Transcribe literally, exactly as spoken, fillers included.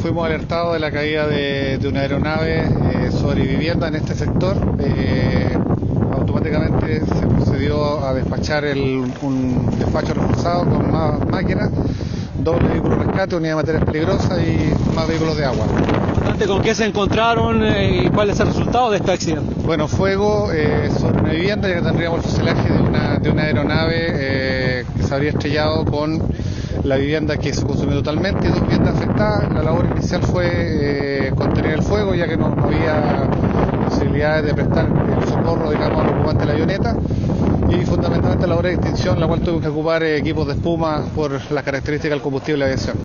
fuimos alertados de la caída de, de una aeronave eh, sobre vivienda en este sector. Eh, automáticamente se procedió a despachar el, un despacho reforzado con más máquinas, doble vehículo de rescate, unidad de materias peligrosas y más vehículos de agua. ¿Con qué se encontraron eh, y cuál es el resultado de este accidente? Bueno, fuego eh, sobre una vivienda, ya que tendríamos el fuselaje de una, de una aeronave eh, que se habría estrellado con la vivienda, que se consumió totalmente, y dos viviendas afectadas. La labor inicial fue eh, contener el fuego, ya que no, no había posibilidades de prestar el socorro, digamos, al ocupante de la avioneta, y fundamentalmente la labor de extinción, la cual tuvimos que ocupar eh, equipos de espuma por las características del combustible de aviación.